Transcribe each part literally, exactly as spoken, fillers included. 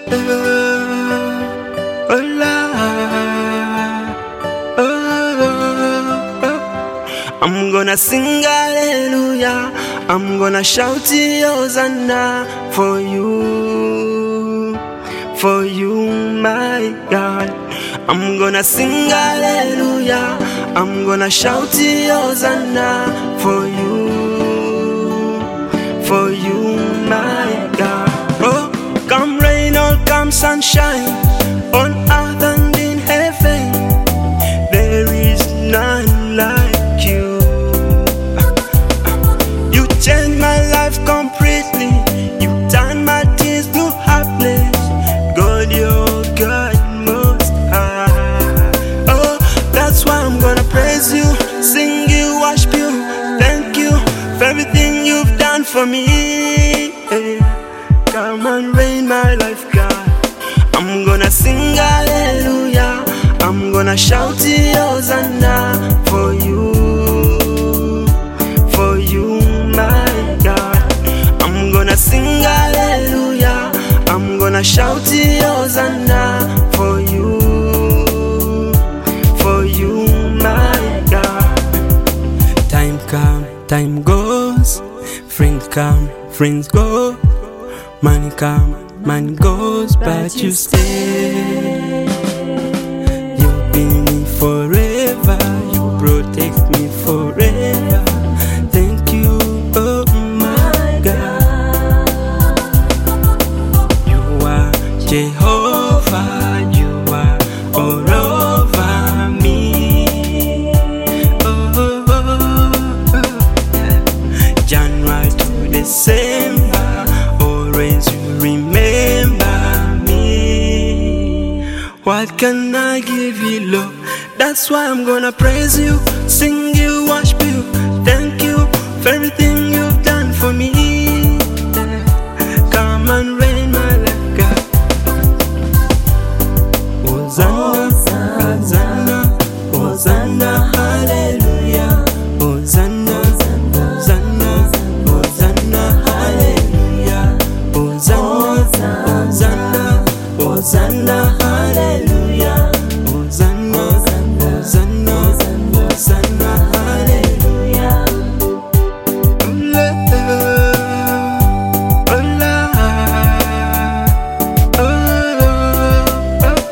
oh Lord, oh, oh. I'm gonna sing hallelujah, I'm gonna shout Hosanna for you, for you, my God. I'm gonna sing hallelujah, I'm gonna shout Hosanna for you, for you, my God. Oh, come rain or come sunshine, on earth and in heaven, there is none like you. You changed my life completely, you turned my tears to happiness. God, you're God most high. Oh, that's why I'm gonna praise you, sing you, worship you, thank you for everything you've done for me. Hey, come and reign my life, God. I'm gonna sing hallelujah, I'm gonna shout Hosanna for you, for you, my God. I'm gonna sing hallelujah, I'm gonna shout Hosanna for you, for you, my God. Time come, time goes, friends come, friends go, money come, money goes, but you stay. You've been me forever, you protect me forever. Thank you, oh my God. You are Jehovah, you are all over me. Oh, oh, oh, oh. January to December, always you remember me. What can I give you, Lord? That's why I'm gonna praise you, sing you, worship you, thank you for everything you've done for me. Come and reign my life, God. Hosanna, Hosanna, Hosanna, hallelujah. Hosanna, Hosanna, Hosanna, hallelujah. Hosanna, Hosanna, Hosanna, hallelujah. Hosanna, Hosanna, Hosanna, hallelujah. Oh Lord, oh Lord, oh,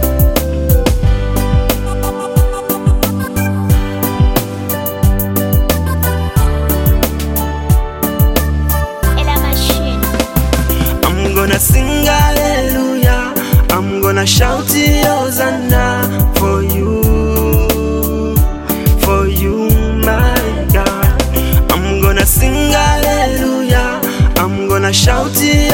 Et la machine. I'm gonna sing hallelujah, I'm gonna shout Hosanna for you, for you, my God. I'm gonna sing hallelujah, I'm gonna shout